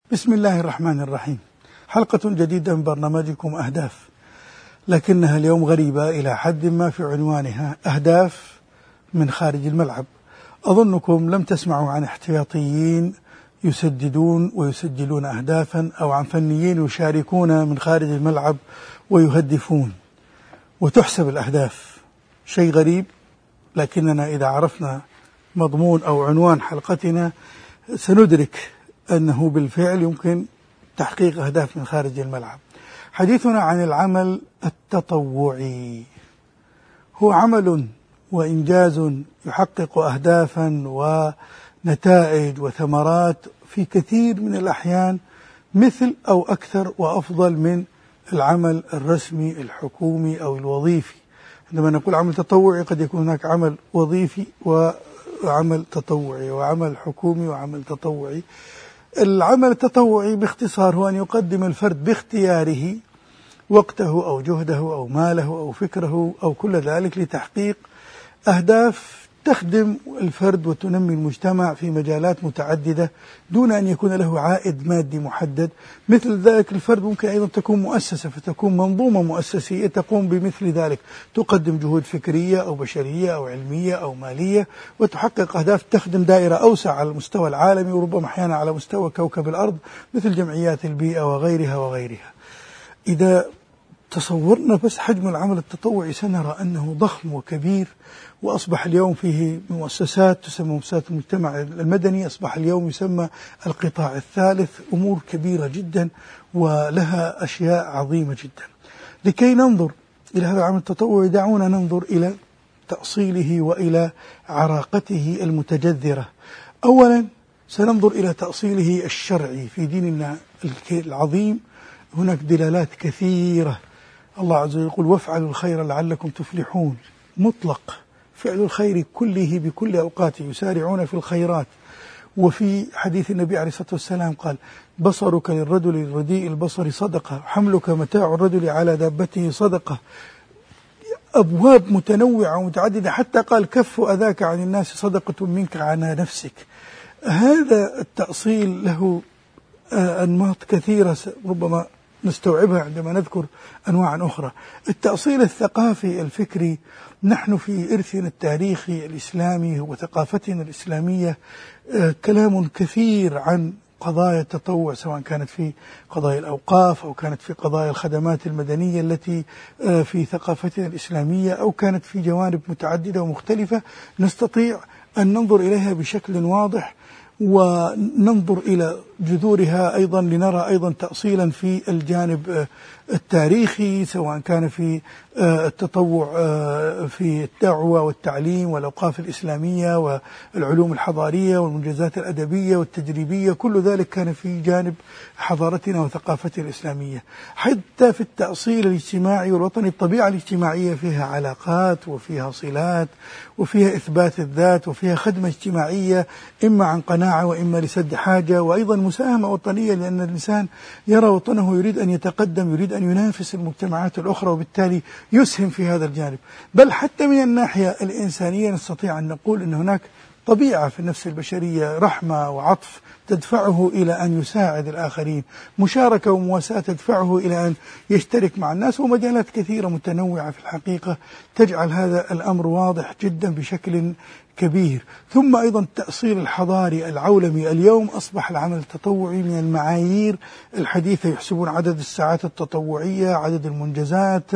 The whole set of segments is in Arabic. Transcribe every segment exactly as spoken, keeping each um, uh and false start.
بسم الله الرحمن الرحيم. حلقة جديدة من برنامجكم أهداف، لكنها اليوم غريبة إلى حد ما في عنوانها، أهداف من خارج الملعب. أظنكم لم تسمعوا عن احتياطيين يسددون ويسجلون أهدافا، أو عن فنيين يشاركون من خارج الملعب ويهدفون وتحسب الأهداف. شيء غريب، لكننا إذا عرفنا مضمون أو عنوان حلقتنا سندرك أنه بالفعل يمكن تحقيق أهداف من خارج الملعب. حديثنا عن العمل التطوعي، هو عمل وإنجاز يحقق أهدافا ونتائج وثمرات في كثير من الأحيان مثل أو أكثر وأفضل من العمل الرسمي الحكومي أو الوظيفي. عندما نقول عمل تطوعي قد يكون هناك عمل وظيفي وعمل تطوعي وعمل حكومي وعمل تطوعي. العمل التطوعي باختصار هو أن يقدم الفرد باختياره وقته أو جهده أو ماله أو فكره أو كل ذلك لتحقيق أهداف تخدم الفرد وتنمي المجتمع في مجالات متعددة دون أن يكون له عائد مادي محدد. مثل ذلك الفرد ممكن أيضا تكون مؤسسة، فتكون منظومة مؤسسية تقوم بمثل ذلك، تقدم جهود فكرية أو بشرية أو علمية أو مالية وتحقق أهداف تخدم دائرة أوسع على المستوى العالمي وربما أحيانا على مستوى كوكب الأرض مثل جمعيات البيئة وغيرها وغيرها. إذا تصورنا بس حجم العمل التطوعي سنرى أنه ضخم وكبير، وأصبح اليوم فيه مؤسسات تسمى مؤسسات المجتمع المدني، أصبح اليوم يسمى القطاع الثالث، أمور كبيرة جدا ولها أشياء عظيمة جدا. لكي ننظر إلى هذا العمل التطوعي دعونا ننظر إلى تأصيله وإلى عراقته المتجذرة. أولا سننظر إلى تأصيله الشرعي في ديننا العظيم. هناك دلالات كثيرة. الله عز وجل يقول وافعلوا الخير لعلكم تفلحون، مطلق فعل الخير كله بكل أوقاته، يسارعون في الخيرات. وفي حديث النبي عليه الصلاة والسلام قال بصرك للرجل الرديء البصر صدقة، حملك متاع الرجل على دابته صدقة. أبواب متنوعة ومتعددة، حتى قال كف أذاك عن الناس صدقة منك على نفسك. هذا التأصيل له أنماط كثيرة ربما نستوعبها عندما نذكر أنواعا أخرى. التأصيل الثقافي الفكري، نحن في إرثنا التاريخي الإسلامي وثقافتنا الإسلامية كلام كثير عن قضايا التطوع، سواء كانت في قضايا الأوقاف أو كانت في قضايا الخدمات المدنية التي في ثقافتنا الإسلامية أو كانت في جوانب متعددة ومختلفة نستطيع أن ننظر إليها بشكل واضح وننظر إلى جذورها أيضا لنرى أيضا تأصيلا في الجانب التاريخي، سواء كان في التطوع في الدعوة والتعليم والأوقاف الإسلامية والعلوم الحضارية والمنجزات الأدبية والتجريبية، كل ذلك كان في جانب حضارتنا وثقافتنا الإسلامية. حتى في التأصيل الاجتماعي والوطني، الطبيعة الاجتماعية فيها علاقات وفيها صلات وفيها إثبات الذات وفيها خدمة اجتماعية، إما عن قناعة وإما لسد حاجة، وأيضا مساهمة وطنية، لأن الإنسان يرى وطنه يريد أن يتقدم، يريد أن ينافس المجتمعات الأخرى، وبالتالي يسهم في هذا الجانب. بل حتى من الناحية الإنسانية نستطيع أن نقول أن هناك طبيعة في النفس البشرية، رحمة وعطف تدفعه إلى أن يساعد الآخرين، مشاركة ومواساة تدفعه إلى أن يشترك مع الناس، ومجالات كثيرة متنوعة في الحقيقة تجعل هذا الأمر واضح جدا بشكل كبير. ثم أيضا التأصيل الحضاري العولمي. اليوم أصبح العمل التطوعي من المعايير الحديثة، يحسبون عدد الساعات التطوعية، عدد المنجزات،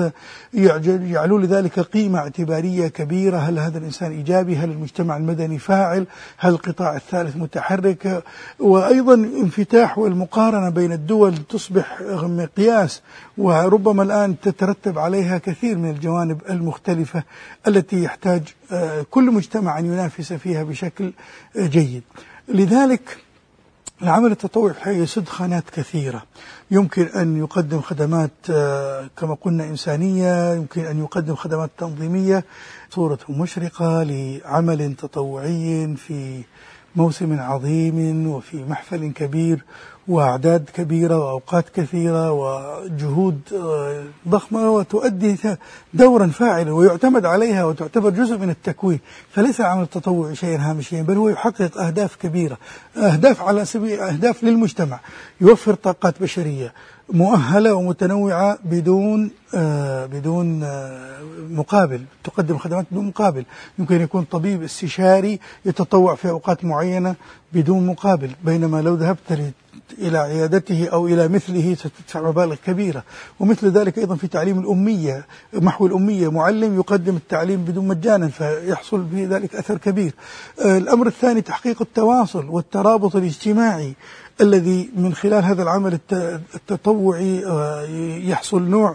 يجعلون لذلك قيمة اعتبارية كبيرة. هل هذا الإنسان إيجابي؟ هل المجتمع المدني فاعل؟ هل القطاع الثالث متحرك؟ وأيضا انفتاح والمقارنة بين الدول تصبح مقياس، وربما الآن تترتب عليها كثير من الجوانب المختلفة التي يحتاج كل مجتمع أن ينافس فيها بشكل جيد. لذلك العمل التطوعي يسد خانات كثيرة. يمكن أن يقدم خدمات كما قلنا إنسانية، يمكن أن يقدم خدمات تنظيمية. صورة مشرقة لعمل تطوعي في موسم عظيم وفي محفل كبير، وأعداد كبيرة وأوقات كثيرة وجهود ضخمة، وتؤدي دورا فاعلا ويعتمد عليها وتعتبر جزء من التكوين. فليس العمل التطوعي شيئا هامشيا، بل هو يحقق أهداف كبيرة، أهداف على سبيل أهداف للمجتمع، يوفر طاقات بشرية مؤهلة ومتنوعة بدون آه بدون آه مقابل، تقدم خدمات بدون مقابل. يمكن يكون طبيب استشاري يتطوع في أوقات معينة بدون مقابل، بينما لو ذهبت إلى عيادته أو إلى مثله ستدفع مبالغ كبيرة. ومثل ذلك أيضا في تعليم الأمية، محو الأمية، معلم يقدم التعليم بدون مجانا فيحصل به ذلك أثر كبير. آه الأمر الثاني تحقيق التواصل والترابط الاجتماعي الذي من خلال هذا العمل التطوعي يحصل نوع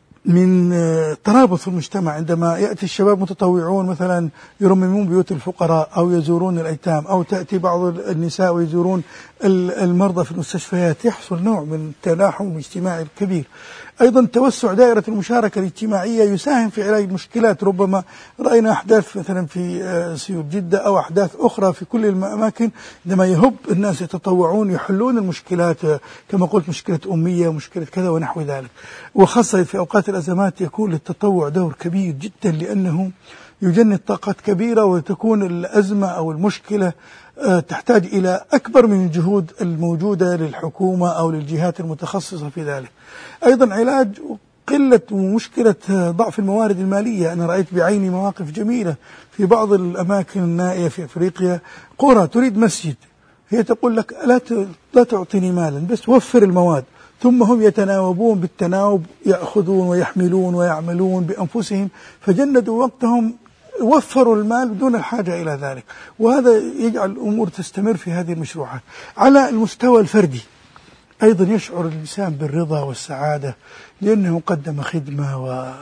من ترابط في المجتمع. عندما يأتي الشباب متطوعون مثلا يرممون بيوت الفقراء أو يزورون الأيتام، أو تأتي بعض النساء ويزورون المرضى في المستشفيات، يحصل نوع من تلاحم اجتماعي كبير. أيضا توسع دائرة المشاركة الاجتماعية يساهم في علاج المشكلات. ربما رأينا أحداث مثلا في سيول جدة أو أحداث أخرى في كل الأماكن، عندما يهب الناس يتطوعون يحلون المشكلات، كما قلت مشكلة أمية، مشكلة كذا ونحو ذلك. وخاصة في أوقات الأزمات يكون للتطوع دور كبير جدا، لأنه يجند طاقات كبيرة، وتكون الأزمة أو المشكلة تحتاج إلى أكبر من الجهود الموجودة للحكومة أو للجهات المتخصصة في ذلك. أيضا علاج قلة ومشكلة ضعف الموارد المالية. أنا رأيت بعيني مواقف جميلة في بعض الأماكن النائية في أفريقيا، قرى تريد مسجد، هي تقول لك لا لا تعطيني مالا، بس وفر المواد، ثم هم يتناوبون بالتناوب، يأخذون ويحملون ويعملون بأنفسهم، فجندوا وقتهم، وفروا المال بدون الحاجة إلى ذلك. وهذا يجعل الأمور تستمر في هذه المشروعات. على المستوى الفردي أيضا يشعر الإنسان بالرضا والسعادة، لأنه قدم خدمة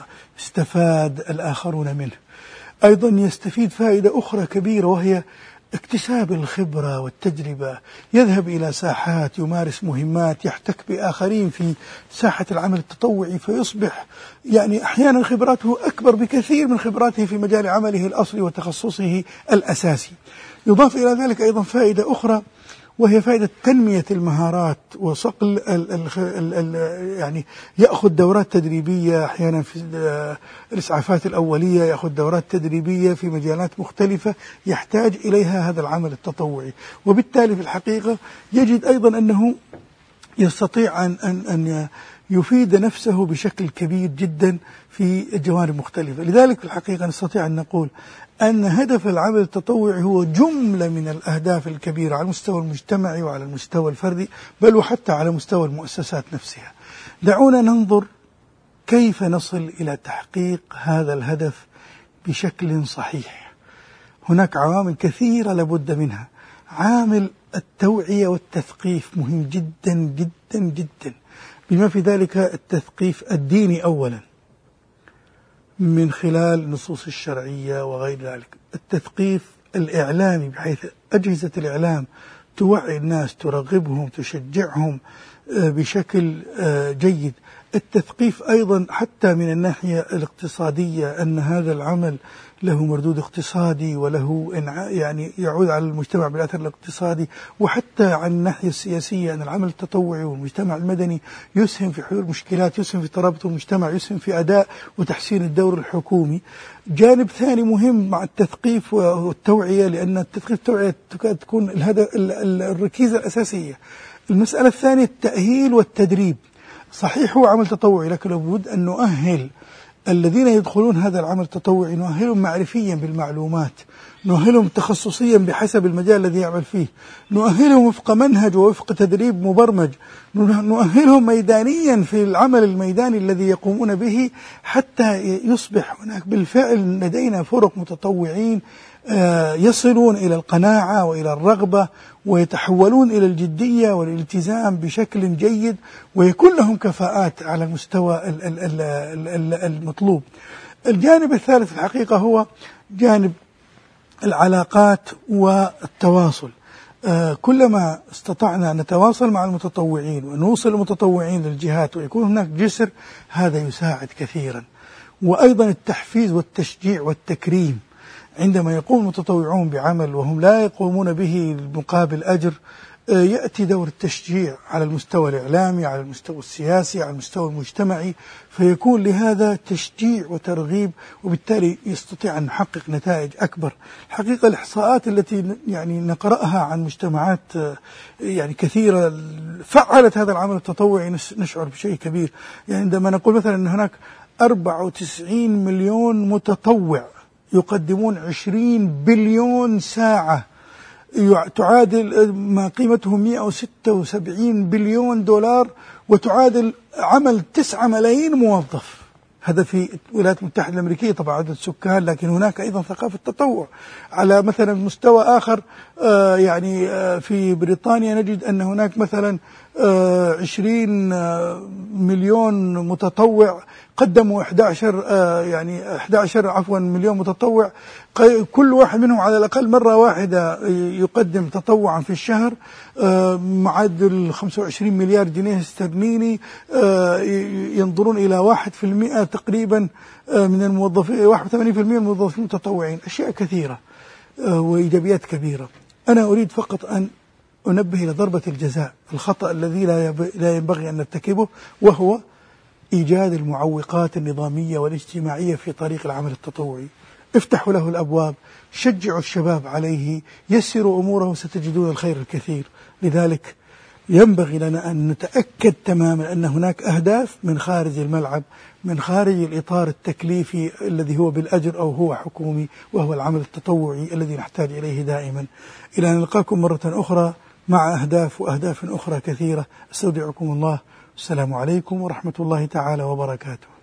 واستفاد الآخرون منه. أيضا يستفيد فائدة أخرى كبيرة، وهي اكتساب الخبرة والتجربة. يذهب إلى ساحات، يمارس مهمات، يحتك بآخرين في ساحة العمل التطوعي، فيصبح يعني أحيانا خبراته أكبر بكثير من خبراته في مجال عمله الأصلي وتخصصه الأساسي. يضاف إلى ذلك أيضا فائدة أخرى، وهي فائدة تنمية المهارات وصقل ال ال ال ال يعني يأخذ دورات تدريبية أحيانا في الإسعافات الأولية، يأخذ دورات تدريبية في مجالات مختلفة يحتاج إليها هذا العمل التطوعي. وبالتالي في الحقيقة يجد أيضا أنه يستطيع أن, أن, أن يفيد نفسه بشكل كبير جدا في جوانب مختلفة. لذلك في الحقيقة نستطيع أن نقول أن هدف العمل التطوعي هو جملة من الأهداف الكبيرة على المستوى المجتمعي وعلى المستوى الفردي، بل وحتى على مستوى المؤسسات نفسها. دعونا ننظر كيف نصل إلى تحقيق هذا الهدف بشكل صحيح. هناك عوامل كثيرة لابد منها. عامل التوعية والتثقيف مهم جدا جدا جدا، بما في ذلك التثقيف الديني أولا من خلال النصوص الشرعية وغير ذلك. التثقيف الإعلامي، بحيث أجهزة الإعلام توعي الناس، ترغبهم، تشجعهم بشكل جيد. التثقيف أيضا حتى من الناحية الاقتصادية، أن هذا العمل له مردود اقتصادي وله يعني يعود على المجتمع بالأثر الاقتصادي، وحتى عن الناحية السياسية، أن العمل التطوعي والمجتمع المدني يسهم في حلول مشكلات، يسهم في ترابط المجتمع، يسهم في أداء وتحسين الدور الحكومي. جانب ثاني مهم مع التثقيف والتوعية، لأن التثقيف والتوعية تكاد تكون الهدف الركيزة الأساسية. المسألة الثانية التأهيل والتدريب. صحيح هو عمل تطوعي، لكن لابد أن نؤهل الذين يدخلون هذا العمل التطوعي، نؤهلهم معرفيا بالمعلومات، نؤهلهم تخصصيا بحسب المجال الذي يعمل فيه، نؤهلهم وفق منهج ووفق تدريب مبرمج، نؤهلهم ميدانيا في العمل الميداني الذي يقومون به، حتى يصبح هناك بالفعل لدينا فرق متطوعين يصلون إلى القناعة وإلى الرغبة، ويتحولون إلى الجدية والالتزام بشكل جيد، ويكون لهم كفاءات على المستوى المطلوب. الجانب الثالث الحقيقة هو جانب العلاقات والتواصل. كلما استطعنا أن نتواصل مع المتطوعين ونوصل المتطوعين للجهات ويكون هناك جسر، هذا يساعد كثيرا. وأيضا التحفيز والتشجيع والتكريم. عندما يقوم المتطوعون بعمل وهم لا يقومون به مقابل أجر، يأتي دور التشجيع على المستوى الإعلامي، على المستوى السياسي، على المستوى المجتمعي، فيكون لهذا تشجيع وترغيب، وبالتالي يستطيع أن يحقق نتائج أكبر. الحقيقة الإحصاءات التي يعني نقرأها عن مجتمعات يعني كثيرة فعلت هذا العمل التطوعي نشعر بشيء كبير. يعني عندما نقول مثلا أن هناك أربعة وتسعين مليون متطوع يقدمون عشرين بليون ساعة تعادل ما قيمته مئة وستة وسبعين بليون دولار، وتعادل عمل تسعة ملايين موظف. هذا في الولايات المتحدة الأمريكية طبعا عدد سكان، لكن هناك أيضا ثقافة تطوع. على مثلا مستوى آخر آه يعني آه في بريطانيا نجد أن هناك مثلا آه عشرين آه مليون متطوع قدموا أحد عشر آه يعني أحد عشر عفوا مليون متطوع، كل واحد منهم على الأقل مرة واحدة يقدم تطوعا في الشهر، آه معدل خمسة وعشرين مليار جنيه استرليني. آه ينظرون إلى واحد في المئة تقريبا آه من الموظفين، واحد وثمانين في المئة من الموظفين متطوعين. أشياء كثيرة آه وإيجابيات كبيرة. أنا أريد فقط أن أنبه إلى ضربة الجزاء، الخطأ الذي لا ينبغي أن نرتكبه، وهو إيجاد المعوقات النظامية والاجتماعية في طريق العمل التطوعي. افتحوا له الأبواب، شجعوا الشباب عليه، يسروا أموره، ستجدون الخير الكثير. لذلك ينبغي لنا أن نتأكد تماما أن هناك أهداف من خارج الملعب، من خارج الإطار التكليفي الذي هو بالأجر أو هو حكومي، وهو العمل التطوعي الذي نحتاج إليه دائما. إلى أن نلقاكم مرة أخرى مع أهداف وأهداف أخرى كثيرة. استودعكم الله. السلام عليكم ورحمة الله تعالى وبركاته.